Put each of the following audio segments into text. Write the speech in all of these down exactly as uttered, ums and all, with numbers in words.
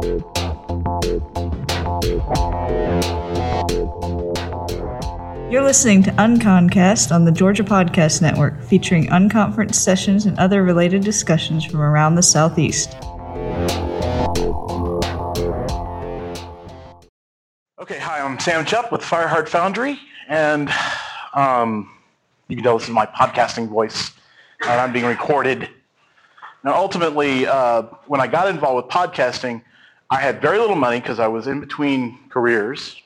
You're listening to UnconCast on the Georgia Podcast Network, featuring unconference sessions and other related discussions from around the Southeast. Okay, hi, I'm Sam Chupp with Fireheart Foundry, and um, you can tell this is my podcasting voice, and I'm being recorded. Now, ultimately, uh, when I got involved with podcasting, I had very little money because I was in between careers,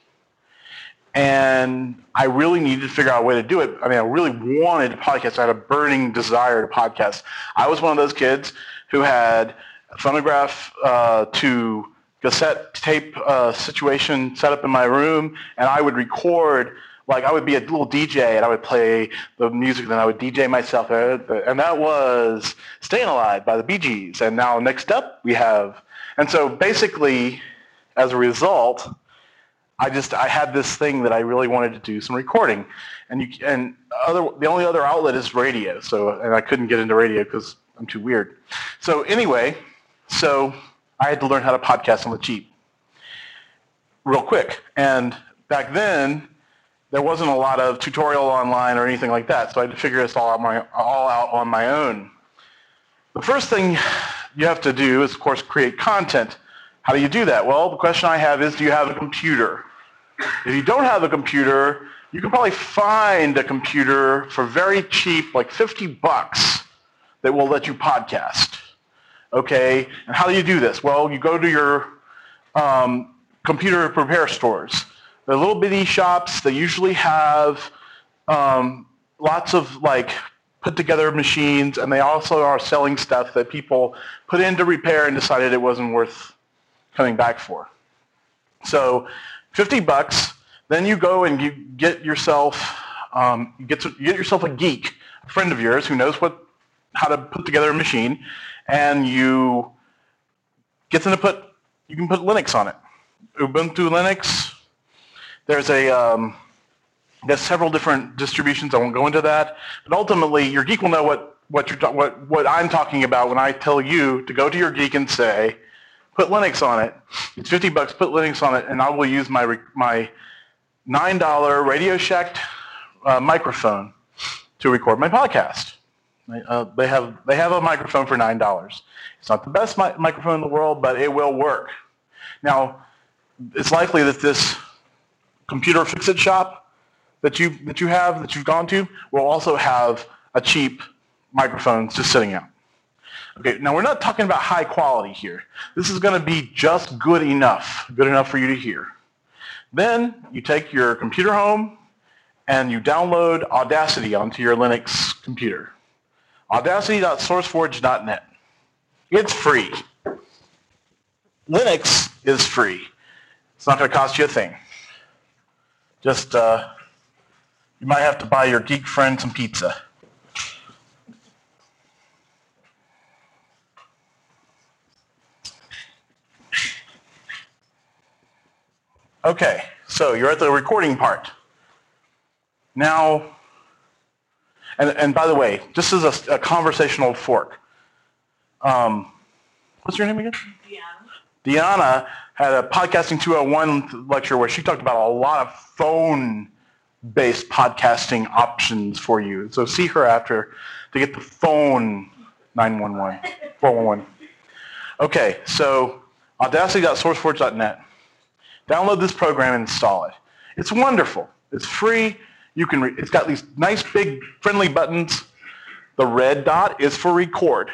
and I really needed to figure out a way to do it. I mean, I really wanted to podcast. I had a burning desire to podcast. I was one of those kids who had a phonograph uh, to cassette tape uh, situation set up in my room, and I would record. Like, I would be a little D J, and I would play the music, and then I would D J myself. And that was Staying Alive by the Bee Gees. And now next up we have, and so basically, as a result, I just, I had this thing that I really wanted to do some recording. And you, and other, the only other outlet is radio. So, and I couldn't get into radio because I'm too weird. So anyway, so I had to learn how to podcast on the cheap real quick. And back then, there wasn't a lot of tutorial online or anything like that, so I had to figure this all out, my, all out on my own. The first thing you have to do is, of course, create content. How do you do that? Well, the question I have is, do you have a computer? If you don't have a computer, you can probably find a computer for very cheap, like fifty bucks, that will let you podcast. Okay, and how do you do this? Well, you go to your um, computer repair stores. They're little bitty shops. They usually have um, lots of like put together machines, and they also are selling stuff that people put in to repair and decided it wasn't worth coming back for. So fifty bucks, then you go and you get yourself, um, you get, to, you get yourself a geek, a friend of yours who knows what, how to put together a machine, and you get them to put, you can put Linux on it. Ubuntu Linux. There's a, um, there's several different distributions. I won't go into that, but ultimately, your geek will know what what you're what what I'm talking about when I tell you to go to your geek and say, put Linux on it. It's fifty bucks. Put Linux on it, and I will use my my nine dollar Radio Shack uh, microphone to record my podcast. Uh, they have they have a microphone for nine dollars. It's not the best mi- microphone in the world, but it will work. Now, it's likely that this computer fix-it shop that you that you have, that you've gone to, will also have a cheap microphone just sitting out. Okay, now we're not talking about high quality here. This is going to be just good enough, good enough for you to hear. Then you take your computer home and you download Audacity onto your Linux computer. Audacity dot sourceforge dot net. It's free. Linux is free. It's not going to cost you a thing. Just, uh, you might have to buy your geek friend some pizza. Okay, so you're at the recording part. Now, and, and by the way, just as a, a conversational fork, um, what's your name again? Deanna. Deanna had a Podcasting two oh one lecture where she talked about a lot of phone-based podcasting options for you. So see her after to get the phone nine one one, four one one. Okay, so Audacity dot sourceforge dot net. Download this program and install it. It's wonderful. It's free. You can. Re- it's got these nice big friendly buttons. The red dot is for record.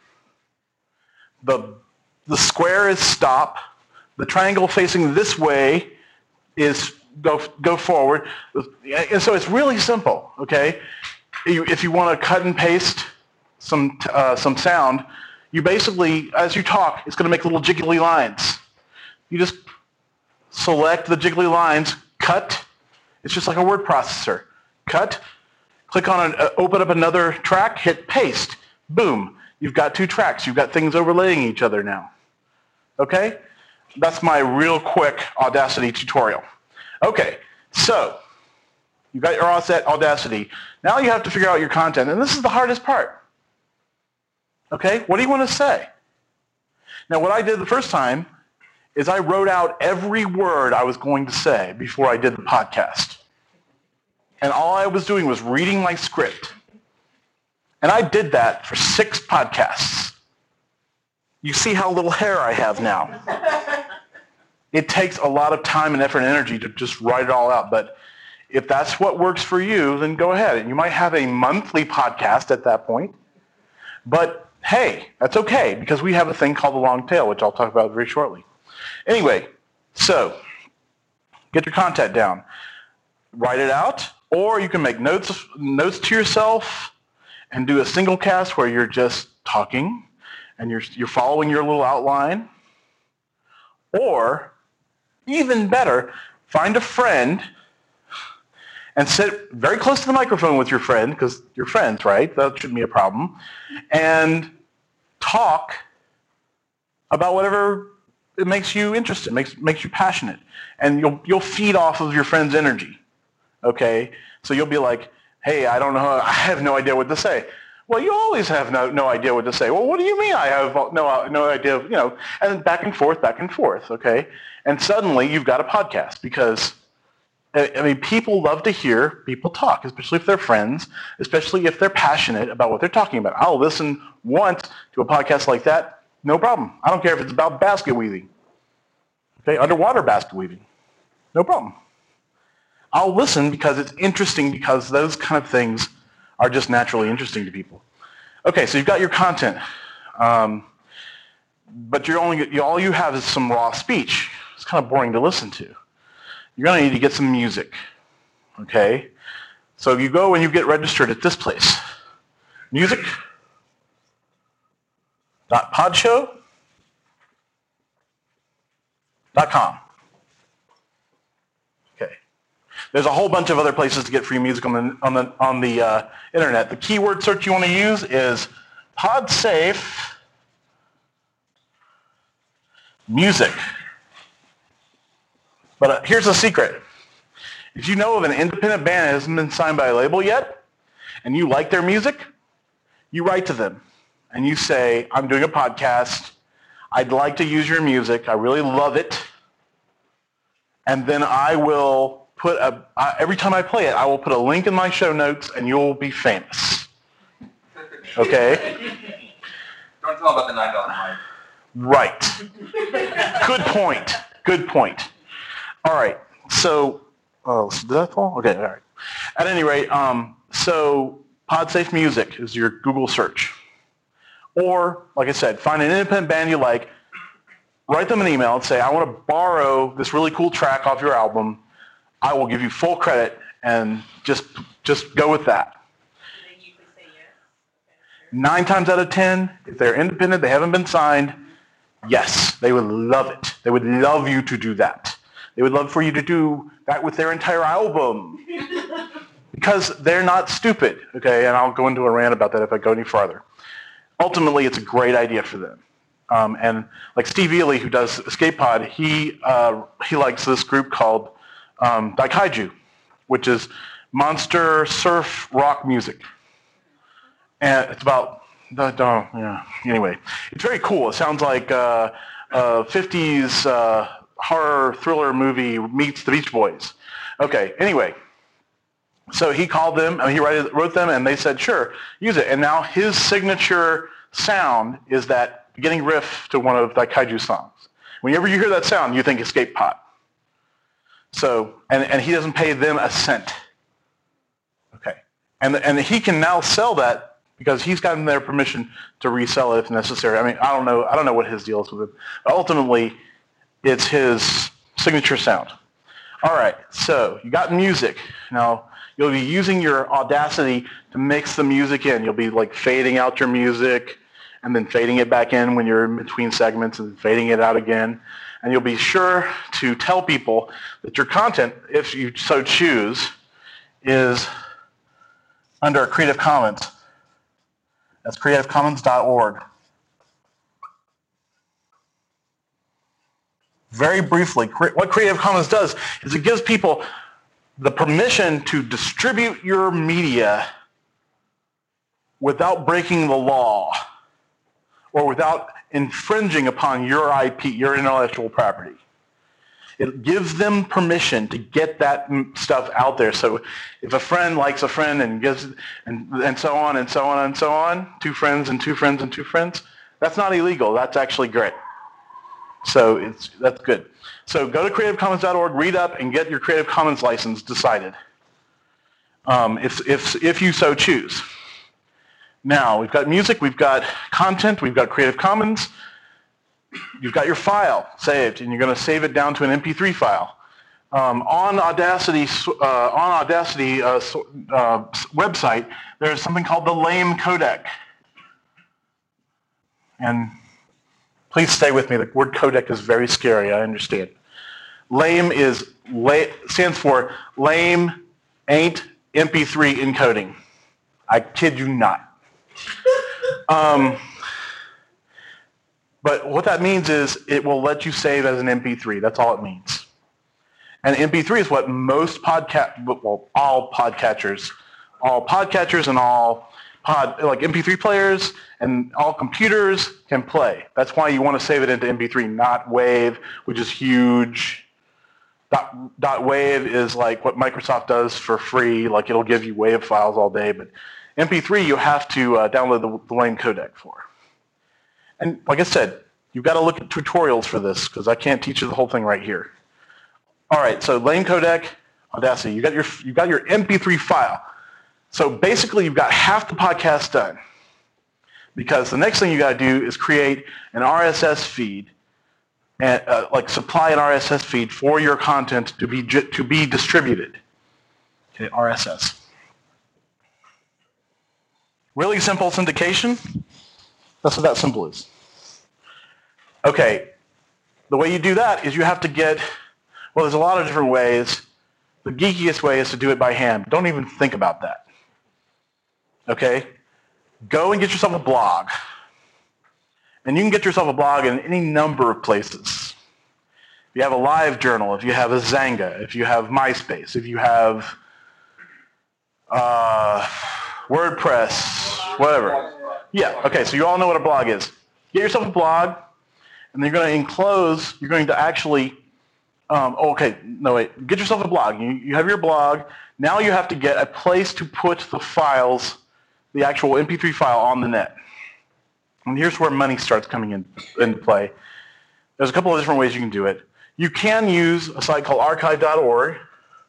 The the square is stop. The triangle facing this way is go go forward. And so it's really simple. Okay, you, if you want to cut and paste some uh, some sound, you basically, as you talk, it's going to make little jiggly lines. You just select the jiggly lines, cut. It's just like a word processor. Cut, click on it, uh, open up another track, hit paste. Boom. You've got two tracks. You've got things overlaying each other now. Okay? That's my real quick Audacity tutorial. Okay, so you got your Audacity. Now you have to figure out your content, and this is the hardest part. Okay, what do you want to say? Now, what I did the first time is I wrote out every word I was going to say before I did the podcast. And all I was doing was reading my script. And I did that for six podcasts. You see how little hair I have now. It takes a lot of time and effort and energy to just write it all out. But if that's what works for you, then go ahead. And you might have a monthly podcast at that point. But hey, that's okay, because we have a thing called the long tail, which I'll talk about very shortly. Anyway, so get your content down. Write it out, or you can make notes notes to yourself and do a single cast where you're just talking and you're you're following your little outline. Or, even better, find a friend and sit very close to the microphone with your friend, because you're friends, right? That shouldn't be a problem. And talk about whatever it makes you interested, makes makes you passionate. And you'll you'll feed off of your friend's energy. Okay? So you'll be like, hey, I don't know, I have no idea what to say. Well, you always have no, no idea what to say. Well, what do you mean I have no, no idea, you know, and back and forth, back and forth, okay? And suddenly you've got a podcast, because, I mean, people love to hear people talk, especially if they're friends, especially if they're passionate about what they're talking about. I'll listen once to a podcast like that, no problem. I don't care if it's about basket weaving, okay, underwater basket weaving, no problem. I'll listen because it's interesting, because those kind of things are just naturally interesting to people. Okay, so you've got your content, um, but you're only you, all you have is some raw speech. It's kind of boring to listen to. You're going to need to get some music, okay? So you go and you get registered at this place, music dot podshow dot com. There's a whole bunch of other places to get free music on the on the on the uh, internet. The keyword search you want to use is PodSafe music. But uh, here's the secret: if you know of an independent band that hasn't been signed by a label yet, and you like their music, you write to them and you say, "I'm doing a podcast. I'd like to use your music. I really love it," and then I will. Put a, uh, every time I play it, I will put a link in my show notes, and you'll be famous. Okay? Don't tell about the nine dollar mic. Right. Good point. Good point. All right. So, oh, did that fall? Okay. All right. At any rate, um, so PodSafe Music is your Google search, or like I said, find an independent band you like, write them an email, and say, "I want to borrow this really cool track off your album. I will give you full credit," and just just go with that. Do they usually say yes? Okay. Nine times out of ten, if they're independent, they haven't been signed, yes, they would love it. They would love you to do that. They would love for you to do that with their entire album. Because they're not stupid, okay? And I'll go into a rant about that if I go any farther. Ultimately, it's a great idea for them. Um, and like Steve Ely, who does Escape Pod, he, uh, he likes this group called Um, Daikaiju, which is monster surf rock music. And it's about, the, uh, yeah, anyway. It's very cool. It sounds like uh, uh, fifties uh, horror thriller movie meets the Beach Boys. Okay, anyway. So he called them, and he wrote, wrote them, and they said, sure, use it. And now his signature sound is that beginning riff to one of Daikaiju songs. Whenever you hear that sound, you think Escape Pod. So, and, and he doesn't pay them a cent. Okay. And, and he can now sell that because he's gotten their permission to resell it if necessary. I mean, I don't know, I don't know what his deal is with it. But ultimately, it's his signature sound. All right, so you got music. Now, you'll be using your Audacity to mix the music in. You'll be like fading out your music and then fading it back in when you're in between segments and fading it out again. And you'll be sure to tell people that your content, if you so choose, is under Creative Commons. That's creative commons dot org. Very briefly, what Creative Commons does is it gives people the permission to distribute your media without breaking the law or without infringing upon your I P, your intellectual property. It gives them permission to get that stuff out there. So if a friend likes a friend and gives, and, and so on and so on and so on, two friends and two friends and two friends, that's not illegal. That's actually great. So it's, that's good. So go to creative commons dot org, read up, and get your Creative Commons license decided, um, if, if, if you so choose. Now, we've got music, we've got content, we've got Creative Commons. You've got your file saved, and you're going to save it down to an M P three file. Um, on Audacity, uh, on Audacity uh, uh, website, there's something called the LAME codec. And please stay with me. The word codec is very scary. I understand. LAME is stands for Lame Ain't M P three Encoding. I kid you not. Um, But what that means is it will let you save as an M P three. That's all it means. And M P three is what most podcast, well, all podcatchers, all podcatchers and all pod, like M P three players and all computers can play. That's why you want to save it into M P three, not WAVE, which is huge. Dot, dot WAVE is like what Microsoft does for free. Like it'll give you WAVE files all day. But M P three you have to uh, download the, the LAME codec for. And like I said, you've got to look at tutorials for this because I can't teach you the whole thing right here. All right, so LAME codec, Audacity, you got your you got your M P three file. So basically, you've got half the podcast done because the next thing you got to do is create an R S S feed and uh, like supply an R S S feed for your content to be to be distributed. Okay, R S S. Really simple syndication. That's what that symbol is. Okay, the way you do that is you have to get, well, there's a lot of different ways. The geekiest way is to do it by hand. Don't even think about that. Okay? Go and get yourself a blog. And you can get yourself a blog in any number of places. If you have a live journal, if you have a Zanga, if you have MySpace, if you have uh, WordPress, whatever. Yeah, okay, so you all know what a blog is. Get yourself a blog, and you're going to enclose, you're going to actually, um, oh, okay, no wait, get yourself a blog. You, you have your blog. Now you have to get a place to put the files, the actual M P three file on the net. And here's where money starts coming in, into play. There's a couple of different ways you can do it. You can use a site called archive dot org,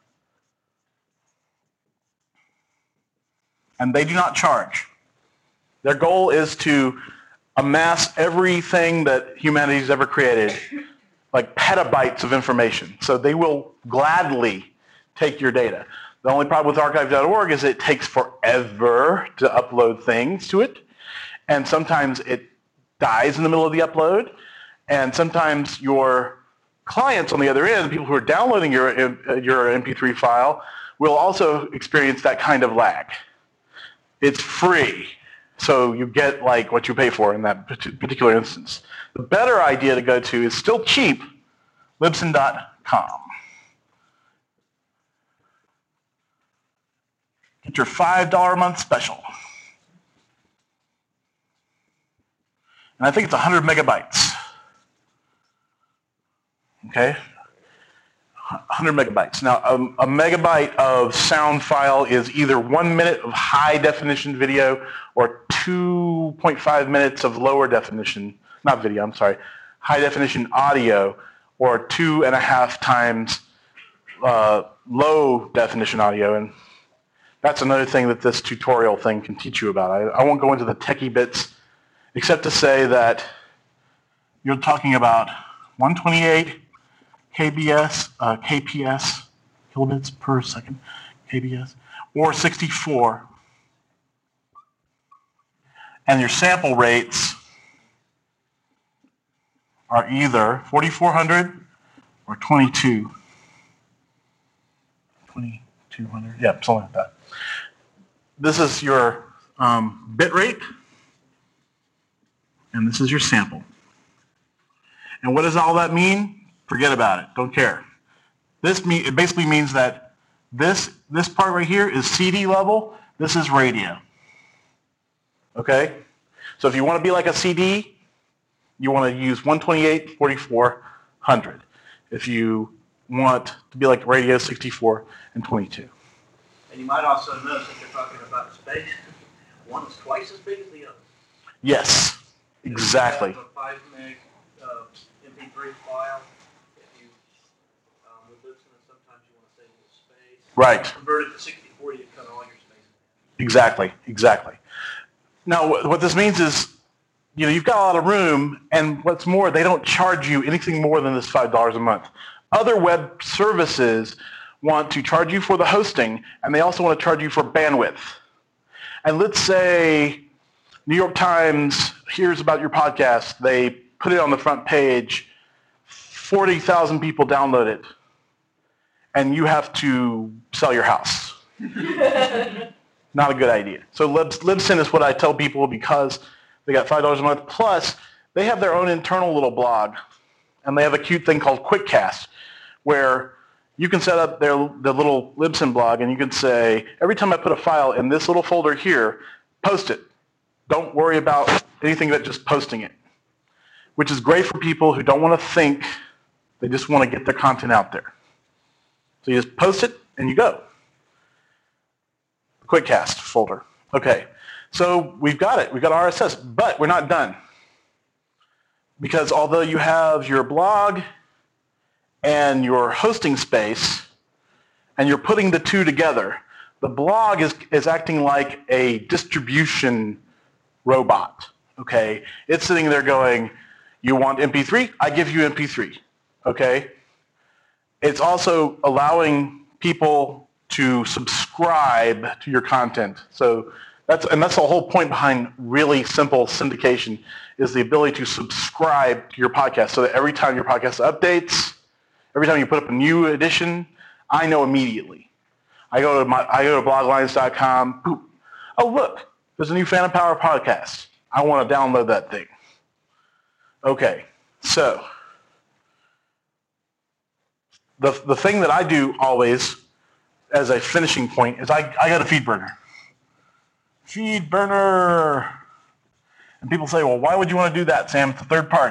and they do not charge. Their goal is to amass everything that humanity's ever created, like petabytes of information. So they will gladly take your data. The only problem with archive dot org is it takes forever to upload things to it, and sometimes it dies in the middle of the upload, and sometimes your clients on the other end, people who are downloading your, your M P three file, will also experience that kind of lag. It's free. So you get like what you pay for in that particular instance. The better idea to go to is still cheap, Libsyn dot com. Get your five dollars a month special. And I think it's one hundred megabytes. Okay? one hundred megabytes. Now, a, a megabyte of sound file is either one minute of high definition video or two point five minutes of lower definition, not video, I'm sorry, high definition audio, or two and a half times uh, low definition audio. And that's another thing that this tutorial thing can teach you about. I, I won't go into the techie bits, except to say that you're talking about one twenty-eight K B S, uh, K P S, kilobits per second, K B S, or sixty-four. And your sample rates are either forty-four hundred or twenty-two. twenty-two hundred, yeah, something like that. This is your um, bit rate, and this is your sample. And what does all that mean? Forget about it. Don't care. This mean, it basically means that this, this part right here is C D level. This is radio. Okay? So if you want to be like a C D, you want to use one twenty-eight forty-four hundred. If you want to be like Radio sixty-four and twenty-two. And you might also notice that they're talking about space. One is twice as big as the other. Yes, exactly. If you have a five meg uh, M P three file, if you um, with Libsyn, and sometimes you want to save the space. Right. Convert it to sixty forty, you cut all your space. Exactly, exactly. Now, what this means is, you know, you've got a lot of room, and what's more, they don't charge you anything more than this five dollars a month. Other web services want to charge you for the hosting, and they also want to charge you for bandwidth. And let's say New York Times hears about your podcast, they put it on the front page, forty thousand people download it, and you have to sell your house. Not a good idea. So Libs, Libsyn is what I tell people because they got five dollars a month. Plus, they have their own internal little blog, and they have a cute thing called QuickCast, where you can set up their the little Libsyn blog, and you can say, every time I put a file in this little folder here, post it. Don't worry about anything but just posting it, which is great for people who don't want to think. They just want to get their content out there. So you just post it, and you go. QuickCast folder. Okay, so we've got it. We've got R S S, but we're not done. Because although you have your blog and your hosting space, and you're putting the two together, the blog is, is acting like a distribution robot. Okay, it's sitting there going, you want M P three? I give you M P three. Okay, it's also allowing people to subscribe to your content. So that's, and that's the whole point behind really simple syndication, is the ability to subscribe to your podcast so that every time your podcast updates, every time you put up a new edition, I know immediately. I go to my, I go to bloglines dot com, boop. Oh, look, there's a new Phantom Power podcast. I want to download that thing. Okay, so the, the thing that I do always as a finishing point is I, I got a FeedBurner. FeedBurner. And people say, well, why would you want to do that, Sam? It's a third party.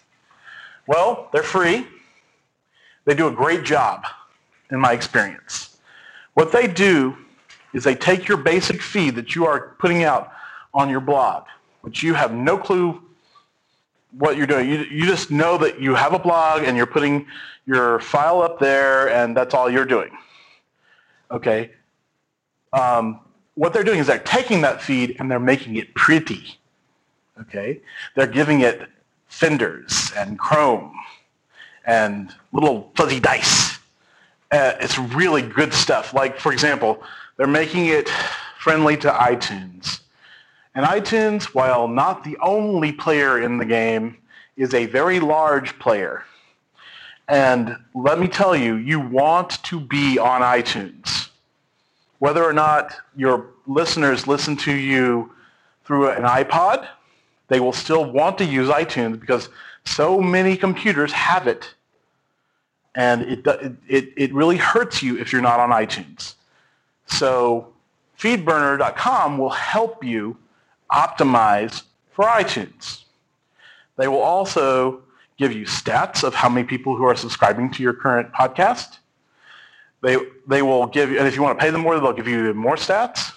Well, they're free. They do a great job, in my experience. What they do is they take your basic feed that you are putting out on your blog, which you have no clue what you're doing. You, you just know that you have a blog and you're putting your file up there, and that's all you're doing. Okay. Um, what they're doing is they're taking that feed and they're making it pretty. Okay. They're giving it fenders and chrome and little fuzzy dice. Uh, it's really good stuff. Like, for example, they're making it friendly to iTunes. And iTunes, while not the only player in the game, is a very large player. And let me tell you, you want to be on iTunes. Whether or not your listeners listen to you through an iPod, they will still want to use iTunes because so many computers have it. And it, it, it really hurts you if you're not on iTunes. So feedburner dot com will help you optimize for iTunes. They will also give you stats of how many people who are subscribing to your current podcast. They, they will give you, and if you want to pay them more, they'll give you more stats.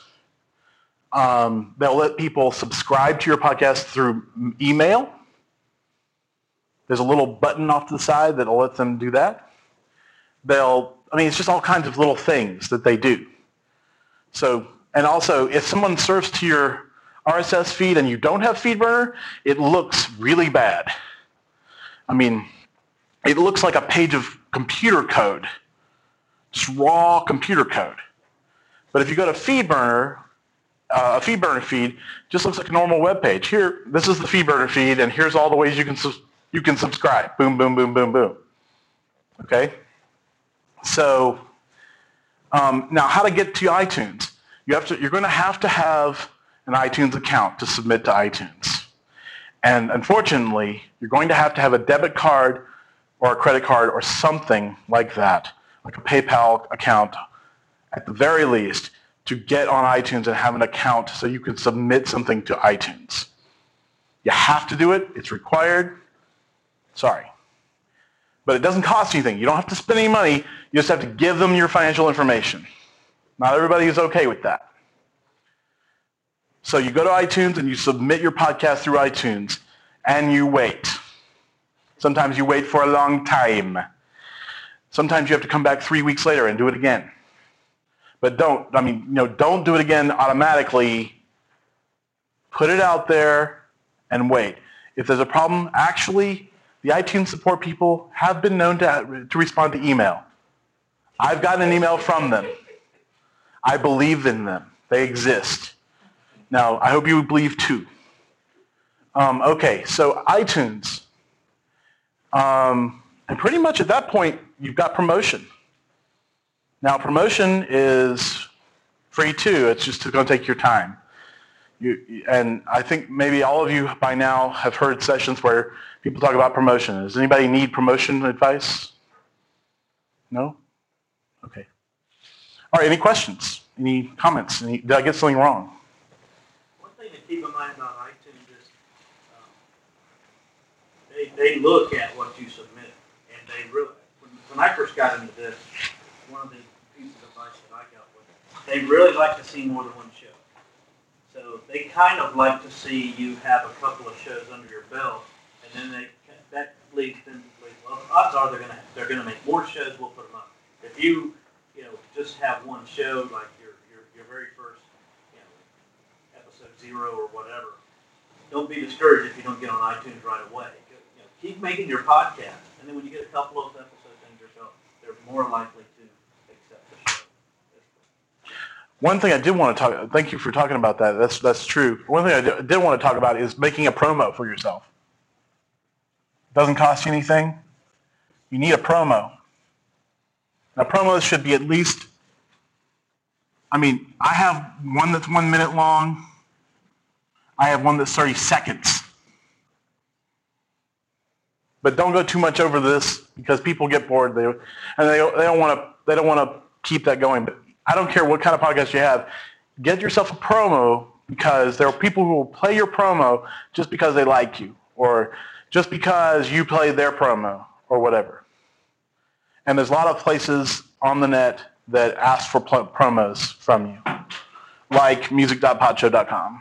Um, they'll let people subscribe to your podcast through email. There's a little button off to the side that'll let them do that. They'll, I mean, it's just all kinds of little things that they do. So, and also, if someone surfs to your R S S feed and you don't have FeedBurner, it looks really bad. I mean, it looks like a page of computer code, just raw computer code. But if you go to FeedBurner, uh, a FeedBurner feed just looks like a normal web page. Here, this is the FeedBurner feed, and here's all the ways you can su- you can subscribe. Boom, boom, boom, boom, boom. Okay. So um, now, how to get to iTunes? You have to. You're going to have to have an iTunes account to submit to iTunes. And unfortunately, you're going to have to have a debit card or a credit card or something like that, like a PayPal account at the very least, to get on iTunes and have an account so you can submit something to iTunes. You have to do it. It's required. Sorry. But it doesn't cost anything. You don't have to spend any money. You just have to give them your financial information. Not everybody is okay with that. So you go to iTunes and you submit your podcast through iTunes and you wait. Sometimes you wait for a long time. Sometimes you have to come back three weeks later and do it again. But don't, I mean, you know, don't do it again automatically. Put it out there and wait. If there's a problem, actually, the iTunes support people have been known to, to respond to email. I've gotten an email from them. I believe in them. They exist. Now, I hope you believe too. Um, okay, so iTunes. Um, and pretty much at that point, you've got promotion. Now, promotion is free too. It's just going to take your time. You, and I think maybe all of you by now have heard sessions where people talk about promotion. Does anybody need promotion advice? No? Okay. All right, any questions? Any comments? Any, did I get something wrong? One thing to keep in mind about iTunes is um, they, they look at what you submit, and they really, when, when I first got into this, one of the pieces of advice that I got was they really like to see more than one show. So they kind of like to see you have a couple of shows under your belt, and then they that leads them to believe, well, odds are they're gonna they're gonna make more shows. We'll put them up. If you you know just have one show like your your your very first you know episode zero or whatever, don't be discouraged if you don't get on iTunes right away. You know, keep making your podcast, and then when you get a couple of episodes under your belt, they're more likely to accept the show. One thing I did want to talk, thank you for talking about that. That's that's true. One thing I did, did want to talk about is making a promo for yourself. Doesn't cost you anything. You need a promo. Now, promos should be at least, I mean, I have one that's one minute long. I have one that's thirty seconds. But don't go too much over this because people get bored. They, and they, they don't want to, they don't want to keep that going. But I don't care what kind of podcast you have. Get yourself a promo because there are people who will play your promo just because they like you or just because you play their promo or whatever. And there's a lot of places on the net that ask for pl- promos from you, like music dot podshow dot com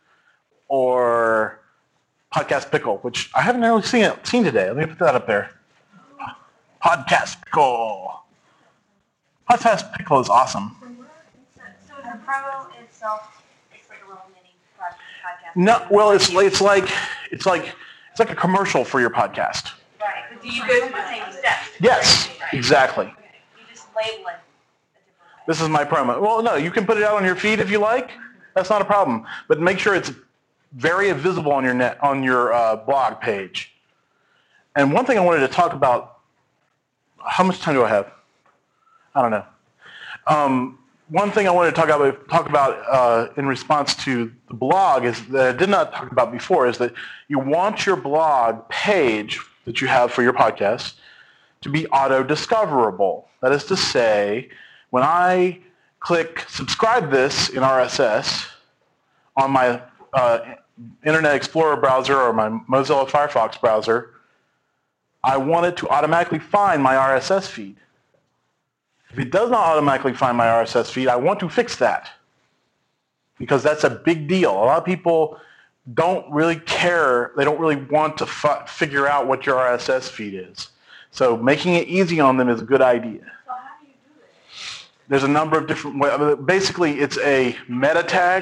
or Podcast Pickle, which I haven't really seen it, seen today. Let me put that up there. Podcast Pickle. Podcast Pickle is awesome. So, so the promo itself, it's like a little mini podcast. No, well, it's it's like it's like it's like a commercial for your podcast. Right, but do you go through the same steps? Yes, exactly. Okay. You just label it a different way. This is my promo. Well, no, you can put it out on your feed if you like. That's not a problem. But make sure it's very visible on your net on your uh, blog page. And one thing I wanted to talk about. How much time do I have? I don't know. Um, one thing I wanted to talk about, talk about uh, in response to the blog is that I did not talk about before is that you want your blog page that you have for your podcast to be auto-discoverable. That is to say, when I click subscribe this in R S S on my uh, Internet Explorer browser or my Mozilla Firefox browser, I want it to automatically find my R S S feed. If it does not automatically find my R S S feed, I want to fix that because that's a big deal. A lot of people don't really care. They don't really want to f- figure out what your R S S feed is. So making it easy on them is a good idea. So how do you do it? There's a number of different ways. Basically, it's a meta tag.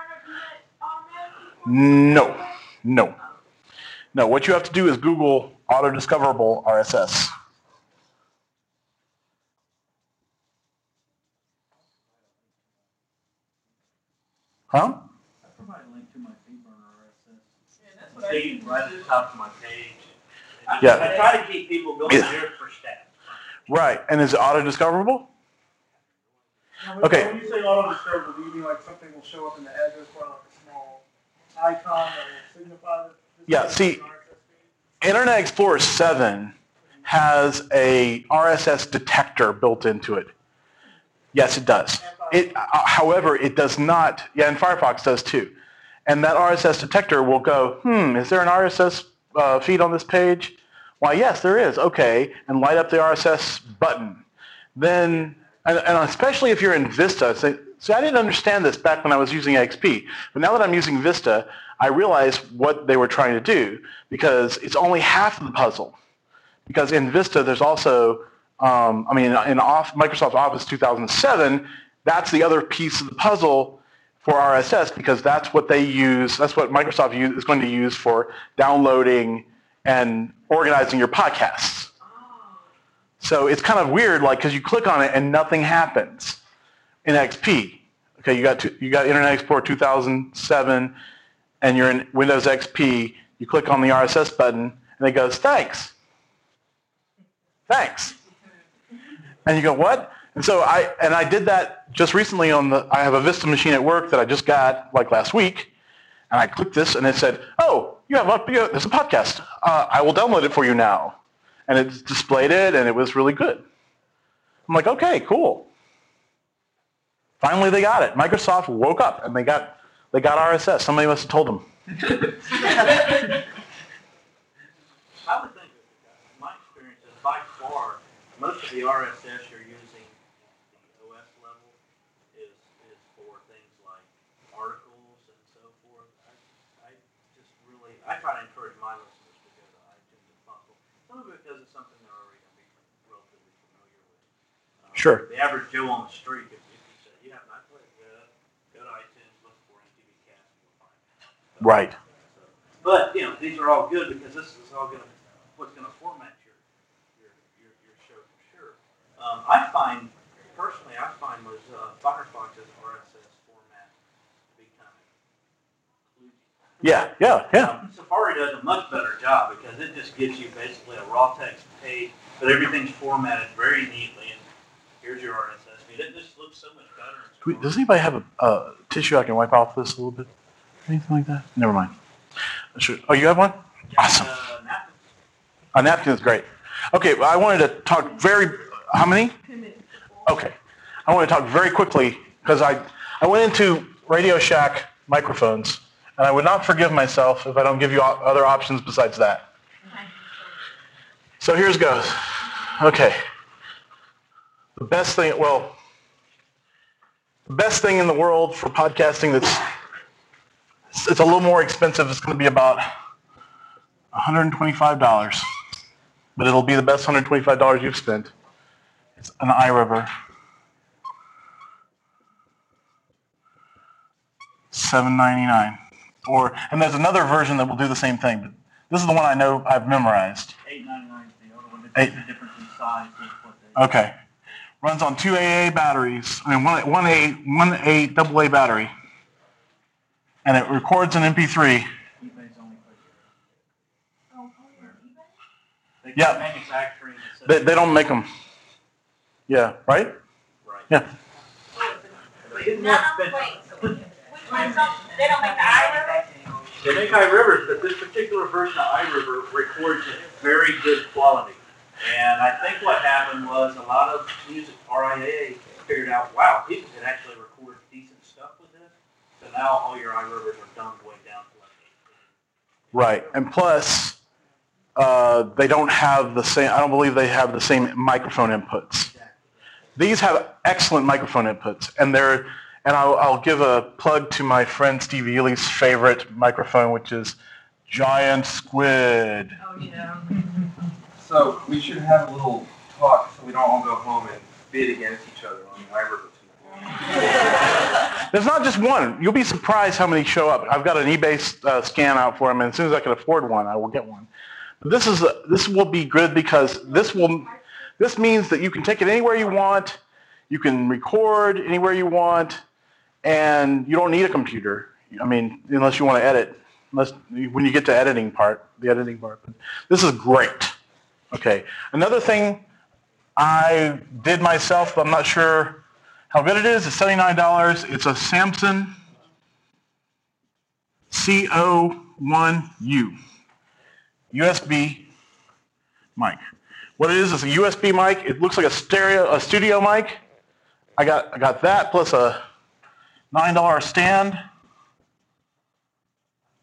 No, no. No, what you have to do is Google auto-discoverable R S S. Huh? I provide a link to my FeedBurner R S S. Yeah, that's what I do. Right at the top of my page. I, Yeah. I try to keep people going Yeah. there for stats. Right, and is it auto-discoverable? Now, when- Okay. When you say auto-discoverable, do you mean like something will show up in the address bar, like a small icon that will signify that? this Yeah, is see- an R S S feed? Internet Explorer seven has a R S S detector built into it. Yes, it does. It, uh, however, it does not, yeah, and Firefox does too. And that R S S detector will go, hmm, is there an R S S uh, feed on this page? Why, yes, there is. Okay, and light up the R S S button. Then, and, and especially if you're in Vista, say, see, I didn't understand this back when I was using X P, but now that I'm using Vista, I realize what they were trying to do because it's only half of the puzzle. Because in Vista, there's also, um, I mean, in off, Microsoft Office two thousand seven, that's the other piece of the puzzle for R S S because that's what they use, that's what Microsoft use, is going to use for downloading and organizing your podcasts. So it's kind of weird, like, because you click on it and nothing happens in X P. Okay, you got to, you got Internet Explorer two thousand seven, and you're in Windows X P. You click on the R S S button, and it goes, thanks, thanks, and you go, what? And so I and I did that just recently on the. I have a Vista machine at work that I just got like last week, and I clicked this, and it said, oh, you have a, there's a podcast. Uh, I will download it for you now. And it displayed it, and it was really good. I'm like, okay, cool. Finally, they got it. Microsoft woke up, and they got they got R S S. Somebody must have told them. I would think, my experience is by far, most of the R S S you're using at the O S level is, is for things like articles and so forth. I, I just really, I try to encourage my listeners to go to iTunes if possible. Some of it because it's something they're already going to be relatively familiar with. Uh, Sure. The average Joe on the street, if, if you say, you have not played, uh, go to iTunes, look for M T V Cast, and you'll find it. So, Right. So, but, you know, these are all good because this is all going to, what's going to format your, your, your, your show for sure. Um, I find, personally, I find was uh, Firefox's R S S format to be kind of kludgy. Yeah, yeah, yeah. Um, Safari does a much better job because it just gives you basically a raw text page, but everything's formatted very neatly, and here's your R S S feed. It just looks so much better. Do we, does anybody have a uh, tissue I can wipe off this a little bit? Anything like that? Never mind. Should, oh, you have one? Awesome. Uh, napkin. A napkin is great. Okay, well, I wanted to talk very, how many? Okay. I want to talk very quickly because I, I went into Radio Shack microphones, and I would not forgive myself if I don't give you other options besides that. So here's goes. Okay. The best thing, well, the best thing in the world for podcasting that's, it's a little more expensive. It's going to be about one hundred twenty-five dollars, but it'll be the best one hundred twenty-five dollars you've spent. It's an iRiver. seven ninety-nine. Or, and there's another version that will do the same thing, but this is the one I know I've memorized. eight ninety-nine is the other one. Eight. The difference in size is what they. Okay. Runs on two A A batteries. I mean, one, one A, one A double A battery. And it records an M P three. eBay's only place. Oh, you're on eBay? They Yeah. keep manufacturing. it, They, they don't make them. Yeah, right? Right. Yeah. They get more No, expensive. wait, so which, which ones don't, they don't make the iRiver? They make iRivers, but this particular version of iRiver records at very good quality. And I think what happened was a lot of music R I A figured out, wow, people can actually record decent stuff with this. So now all your iRivers are dumbed way down to like eight. Right. And plus, uh, they don't have the same, I don't believe they have the same microphone inputs. These have excellent microphone inputs, and they're, and I'll, I'll give a plug to my friend Steve Ely's favorite microphone, which is Giant Squid. Oh, yeah. So we should have a little talk so we don't all go home and bid against each other on the iRiver tonight. There's not just one. You'll be surprised how many show up. I've got an eBay uh, scan out for them, and as soon as I can afford one, I will get one. But this is a, this will be good because this will this means that you can take it anywhere you want. You can record anywhere you want, and you don't need a computer. I mean, unless you want to edit. Unless when you get to editing part, the editing part. But this is great. Okay. Another thing I did myself, but I'm not sure how good it is. It's seventy-nine dollars. It's a Samson C O one U U S B mic. What it is is a U S B mic. It looks like a stereo, a studio mic. I got I got that plus a nine dollar stand.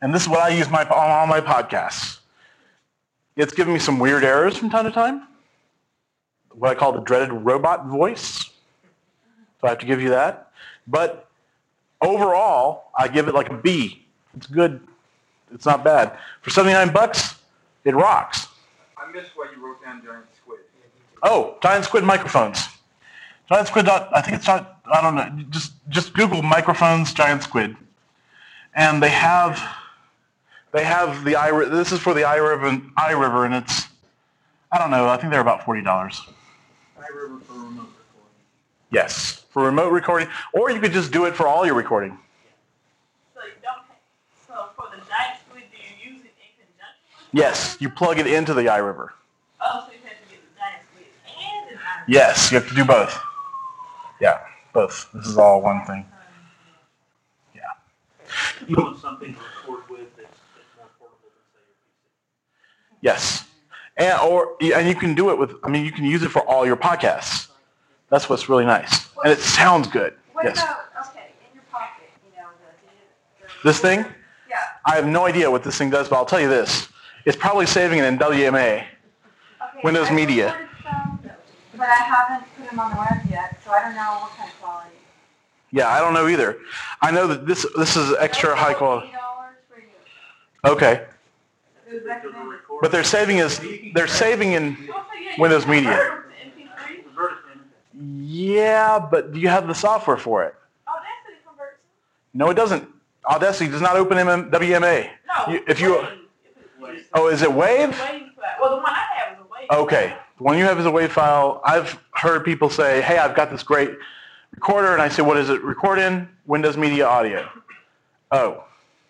and this is what I use my, on all my podcasts. It's giving me some weird errors from time to time, what I call the dreaded robot voice. So I have to give you that. But overall, I give it like a B. It's good. It's not bad. For seventy-nine bucks, it rocks. I missed why you wrote down Giant Squid. Oh, Giant Squid microphones. Giant Squid, I think it's not, I don't know, just just Google microphones Giant Squid. And they have, they have the iRiver, this is for the iRiver, iRiver, and it's, I don't know, I think they're about forty dollars. iRiver for remote recording. Yes, for remote recording, or you could just do it for all your recording. So you don't, so for the Giant Squid, do you use it in conjunction with Yes, you plug it into the iRiver. Oh, so you have to get the Giant Squid and the iRiver. Yes, you have to do both. Yeah, both. This is all one thing. Yeah. You want something to record with that's, that's more portable than, say, your P C. Yes. And or and you can do it with, I mean, you can use it for all your podcasts. That's what's really nice. And it sounds good. What Yes. about, okay, in your pocket, you know, the, the This thing? Yeah. I have no idea what this thing does, but I'll tell you this. It's probably saving it in W M A. Okay, Windows I've Media. recorded some, but I haven't put them on the web yet, so I don't know what kind of quality. Yeah, I don't know either. I know that this this is extra high quality. eighty dollars for you. Okay. It was recommended. But they're saving is they're saving in Oh, so yeah, you Windows can Media. convert it to M P three. Convert it to M P three. Yeah, but do you have the software for it? Audacity converts it. No, it doesn't. Audacity does not open M M W M A. No. You- if you- Wave. If it's- Oh, is it Wave? It's a Wave file. Well, the one I have is a Wave. Okay. The one you have is a WAV file. I've heard people say, hey, I've got this great recorder, and I say, what does it record in? Windows Media Audio. Oh.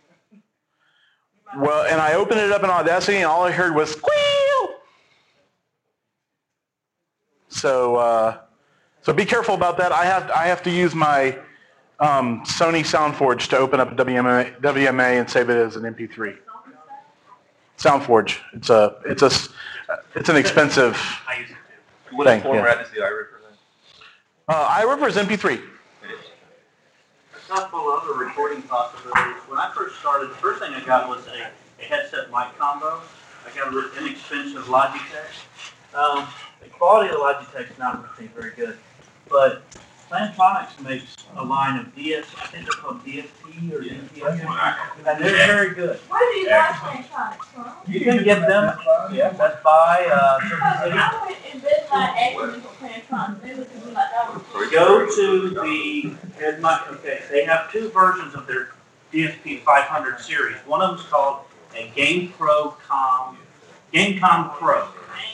Well, and I opened it up in Audacity, and all I heard was squeal. So, uh, so be careful about that. I have I have to use my um, Sony SoundForge to open up W M A, W M A and save it as an M P three. SoundForge. It's a it's a s- it's an expensive. I use it too. What Thank- format yeah. is the iRiver then? Uh, iRiver is M P three. It is. A couple of other recording possibilities. When I first started, the first thing I got was a, a headset mic combo. I got an inexpensive Logitech. Um, the quality of the Logitech is not really very good, but Plantronics makes a line of D S, I think they're called D S P or D P S, and they're very good. Where do you buy Plantronics from? You can get them, yeah, Best Buy, uh, Circuit City. I went and bid my acronym for Plantronics. They looked at me like I was. Go to the head mic. Okay, they have two versions of their D S P five hundred series. One of them is called a Game Pro Com, Gamecom Pro,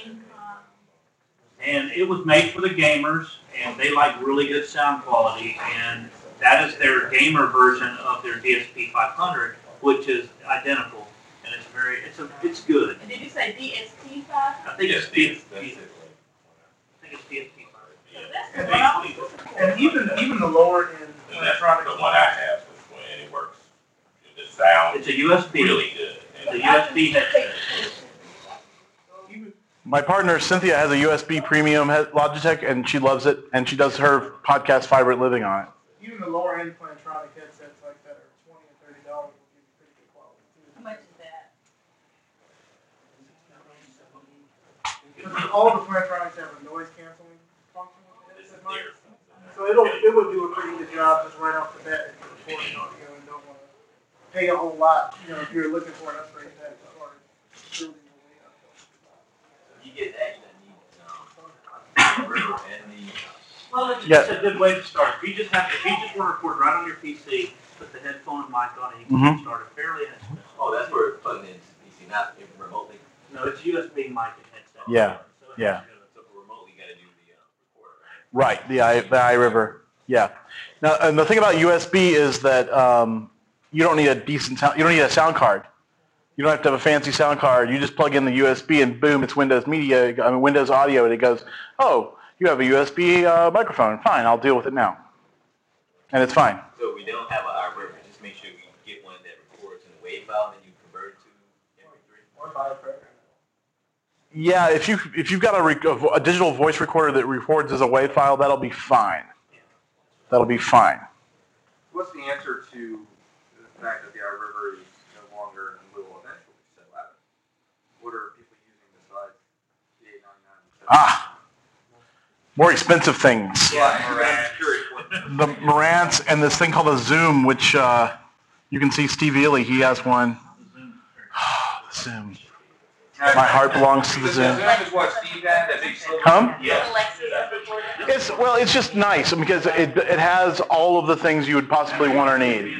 and it was made for the gamers, and they like really good sound quality, and that is their gamer version of their D S P five hundred, which is identical, and it's very, it's a, it's good. And did you say D S P five? I think it's D S P. I think it's D S P five. That's the one I was looking for. And even, even the lower end And that's electronic. the one I have, this one, and it works. The sound It's a U S B. really good. The U S B headset. My partner Cynthia has a U S B premium he- Logitech, and she loves it, and she does her podcast Fiber Living on it. Even the lower end Plantronic headsets like that are twenty and thirty dollars will give you pretty good quality How too. much is that? Because all the Plantronics have a noise canceling function on the This is headset mic. there. So it'll, it would do a pretty good job just right off the bat if you're recording audio and don't want to pay a whole lot, you know, if you're looking for an upgrade that far. Building your way up. You get that, you need, um, river and the, Well, it's Yeah. just a good way to start. If you just have, if you just want to record right on your P C, put the headphone and mic on, and you can Mhm. get started fairly inexpensive. oh, that's where it's plugged into the P C, not remotely. No, it's U S B mic and headset. Yeah, So it's yeah. good. So for remotely, you gotta do the, uh, recorder, right? Right, the i the iRiver. Yeah. Now, and the thing about U S B is that um, you don't need a decent sound. You don't need a sound card. You don't have to have a fancy sound card. You just plug in the U S B, and boom, it's Windows Media. I mean, Windows Audio, and it goes, oh, you have a U S B uh, microphone. Fine, I'll deal with it now, and it's fine. So if we don't have an iRiver, just make sure we get one that records in a WAV file, and then you convert it to M P three. Or buy a program. Yeah, if you if you've got a, rec- a vo- a digital voice recorder that records as a WAV file, that'll be fine. That'll be fine. What's the answer to the fact that the iRiver is no longer Ah, more expensive things. Yeah, I'm curious what. The Marantz and this thing called a Zoom, which uh, you can see Steve Ely, he has one. The Zoom. My heart belongs to the Zoom. Is what Steve had, that big silver- Huh? Yeah. It's, well, it's just nice because it, it has all of the things you would possibly want or need.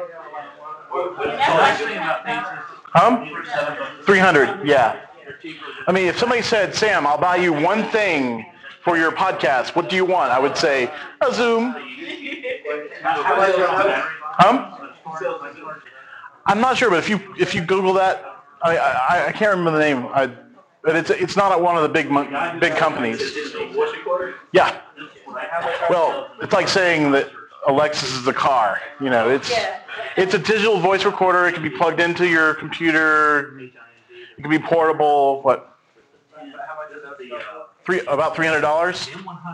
Huh? three hundred, yeah. I mean, if somebody said, Sam, I'll buy you one thing for your podcast, what do you want? I would say, a Zoom. Huh? I'm not sure, but if you if you Google that, I I, I can't remember the name, I, but it's it's not at one of the big mon- big companies. Yeah. Well, it's like saying that Alexis is a car. You know, it's it's a digital voice recorder. It can be plugged into your computer. It can be portable. What? Three about three hundred dollars.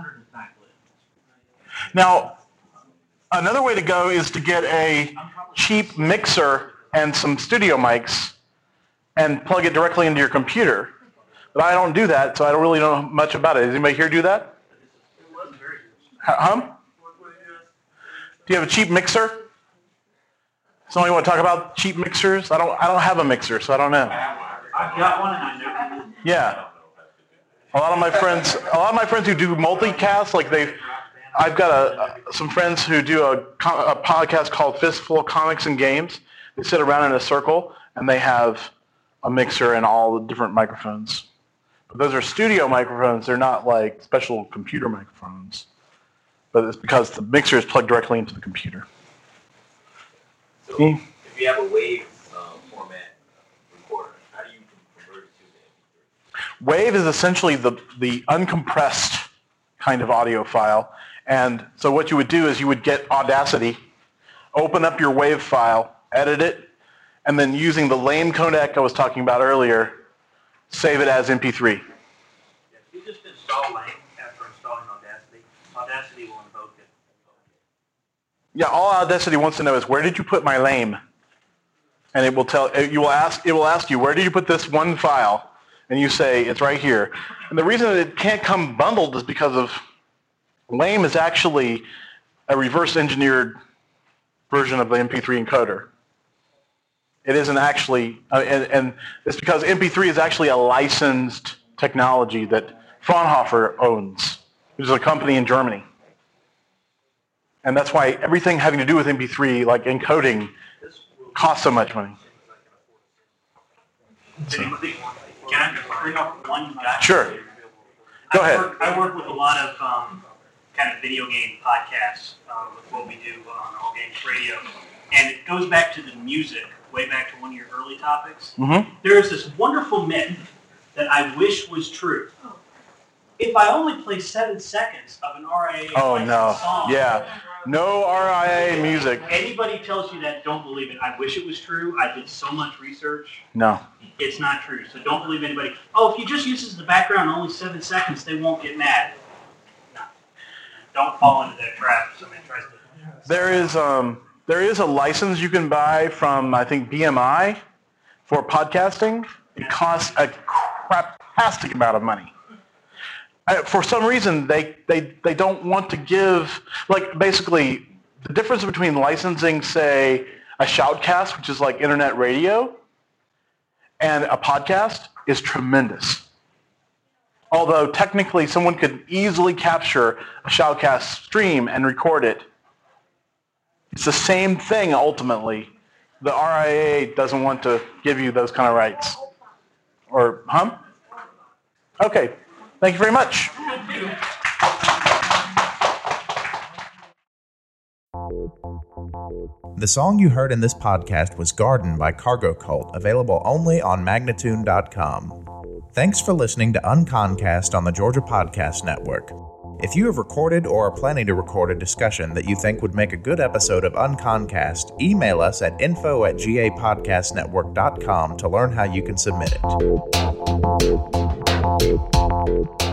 Now, another way to go is to get a cheap mixer and some studio mics and plug it directly into your computer. But I don't do that, so I don't really know much about it. Does anybody here do that? Huh? Do you have a cheap mixer? Somebody want to talk about cheap mixers? I don't. I don't have a mixer, so I don't know. I've got one and I never use it. Yeah. A lot of my friends, a lot of my friends who do multicast, like they, I've got a, some friends who do a, a podcast called Fistful of Comics and Games. They sit around in a circle and they have a mixer and all the different microphones. But those are studio microphones. They're not like special computer microphones. But it's because the mixer is plugged directly into the computer. So if you have a wave um, format recorder, how do you convert it to the M P three? Wave is essentially the, the uncompressed kind of audio file. And so what you would do is you would get Audacity, open up your wave file, edit it, and then using the lame codec I was talking about earlier, save it as M P three. Yeah, you just install lame after installing Audacity. Audacity will invoke it. Yeah, all Audacity wants to know is where did you put my lame? And it will tell you will ask it will ask you where did you put this one file? And you say it's right here. And the reason that it can't come bundled is because of lame is actually a reverse engineered version of the M P three encoder. It isn't actually, uh, and, and it's because M P three is actually a licensed technology that Fraunhofer owns, which is a company in Germany. And that's why everything having to do with M P three, like encoding, costs so much money. Can I bring up one guy? Sure. Go I ahead. Work, I work with a lot of um, kind of video game podcasts uh, with what we do on All Games Radio. And it goes back to the music, way back to one of your early topics. Mm-hmm. There is this wonderful myth that I wish was true. If I only play seven seconds of an R I A Oh, licensed no. song, Yeah. No R I A music. anybody tells you that, don't believe it. I wish it was true. I did so much research. No. It's not true. So don't believe anybody. Oh, if you just use this as the background only seven seconds, they won't get mad. No. Don't fall into that trap if somebody tries to. There is um there is a license you can buy from I think B M I for podcasting. It costs a craptastic amount of money. Uh, for some reason, they, they, they don't want to give, like basically, the difference between licensing, say, a shoutcast, which is like internet radio, and a podcast is tremendous. Although technically someone could easily capture a shoutcast stream and record it. It's the same thing ultimately. The R I A doesn't want to give you those kind of rights. Or, huh? Okay. Thank you very much. The song you heard in this podcast was Garden by Cargo Cult, available only on Magnatune dot com. Thanks for listening to Unconcast on the Georgia Podcast Network. If you have recorded or are planning to record a discussion that you think would make a good episode of Unconcast, email us at info at g a podcast network dot com to learn how you can submit it.